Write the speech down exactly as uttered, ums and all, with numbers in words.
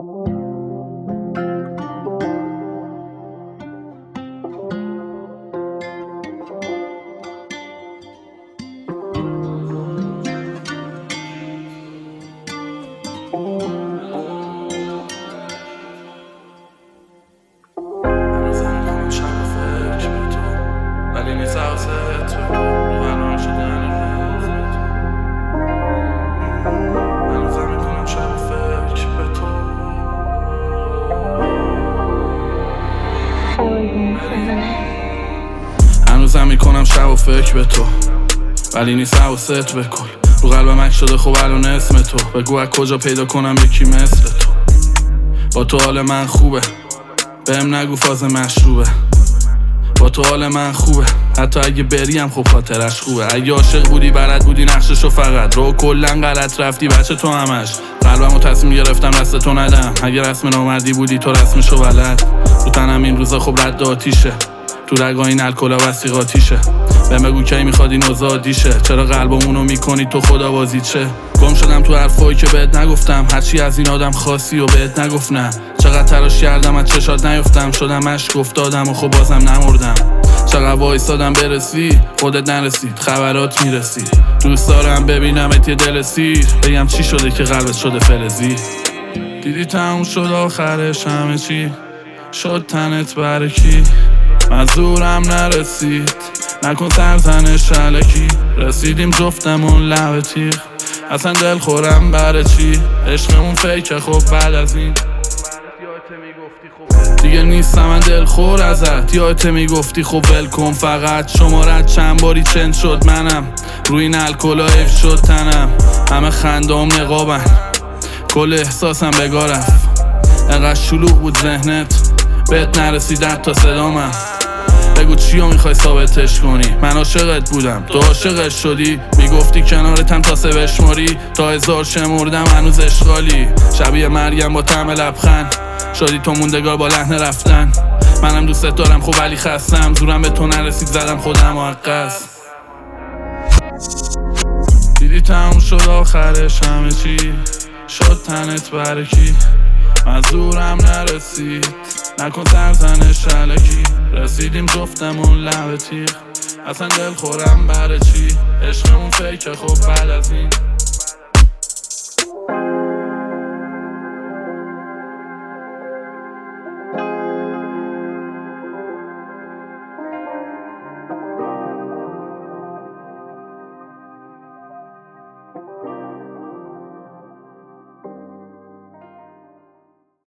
هنوزم میکنم شب و فکر به تو، ولی نیست حواست به کل. رو قلبم اک شده خب الان اسم تو، بگو از کجا پیدا کنم یکی مثل تو. با تو حال من خوبه، بهم نگو فاز مشروبه. با تو حال من خوبه، حتی اگه بریم خب خاطرش خوبه. اگه عاشق بودی بلد بودی نقششو فقط رو کلن غلط رفتی بچه تو همش. قلبمو تصمیم گرفتم دست تو ندم، اگه رسم نامردی بودی تو رسمشو بلد. تو تنم این روزا خب رد آتیشه، تو رگا این الکلا وسیقاتیشه. بهم بگو کی میخواد این آزادیشه، چرا قلبمونو میکنی تو خدا بازی چه. گم شدم تو حرفایی که بهت نگفتم، هرچی از این آدم خاصی و بهت نگفتم. چقدر تلاش کردم از چشات نیفتم، شدم عشق افتادم و خب بازم نمردم. چقدر وایسادم برسی خودت نرسید، خبرات میرسی. دوست دارم ببینمت یه دل سیر، بگم چی شده که قلبت شده فلزی. دیدی تموم شد آخرش همه چی، شد تنت برکی. منظورم نرسید نکن سرزنش علکی. رسیدیم جفتمون لب تیغ، اصلا دل خورم برای چی. عشقمون فیکه خب بعد از این دیگه نیستم من دل خور ازت. یادت میگفتی خب ول کن فقط. شمارت چند باری چند شد منم، روی این الکلا حیف شد تنم. همه خندام نقابن کل احساسم بگاه رفت. انقدر شلوغ بود ذهنت بهت نرسید تا صدامم. بگو چیو میخوای ثابتش کنی، من عاشقت بودم تو عاشقش شدی. میگفتی کنارتم تا سه بشماری، تا هزار شمردم هنوز اشغالی. شبیه مریم با طعم لبخند شدی تو موندگار با لحن رفتن. منم دوست دارم خب ولی خستم، زورم به تو نرسید زدم خودم عقص. دیدی تموم شد آخرش همه چی، شد تنت برکی. منظورم نرسید نکن سرزنش علکی. رسیدیم جفتمون لب تیغ، اصلا دل خورم برای چی. عشقمون فیکه خب بعد از این